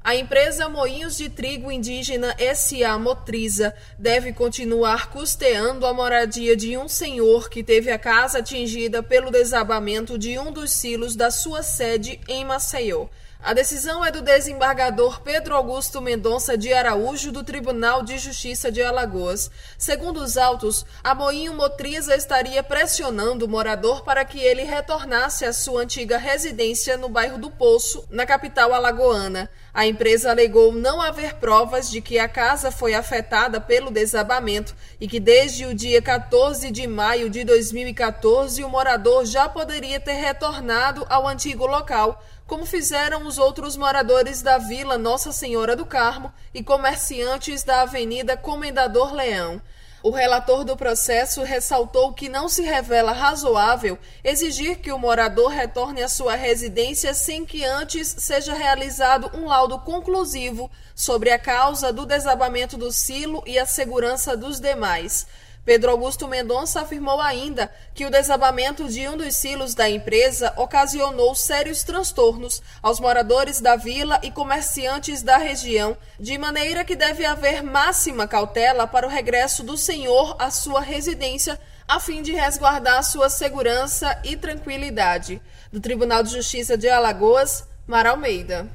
A empresa Moinhos de Trigo Indígena S.A. Motriza deve continuar custeando a moradia de um senhor que teve a casa atingida pelo desabamento de um dos silos da sua sede em Maceió. A decisão é do desembargador Pedro Augusto Mendonça de Araújo, do Tribunal de Justiça de Alagoas. Segundo os autos, a Moinho Motriza estaria pressionando o morador para que ele retornasse à sua antiga residência no bairro do Poço, na capital alagoana. A empresa alegou não haver provas de que a casa foi afetada pelo desabamento e que desde o dia 14 de maio de 2014 o morador já poderia ter retornado ao antigo local, como fizeram os outros moradores da Vila Nossa Senhora do Carmo e comerciantes da Avenida Comendador Leão. O relator do processo ressaltou que não se revela razoável exigir que o morador retorne à sua residência sem que antes seja realizado um laudo conclusivo sobre a causa do desabamento do silo e a segurança dos demais. Pedro Augusto Mendonça afirmou ainda que o desabamento de um dos silos da empresa ocasionou sérios transtornos aos moradores da vila e comerciantes da região, de maneira que deve haver máxima cautela para o regresso do senhor à sua residência, a fim de resguardar sua segurança e tranquilidade. Do Tribunal de Justiça de Alagoas, Mara Almeida.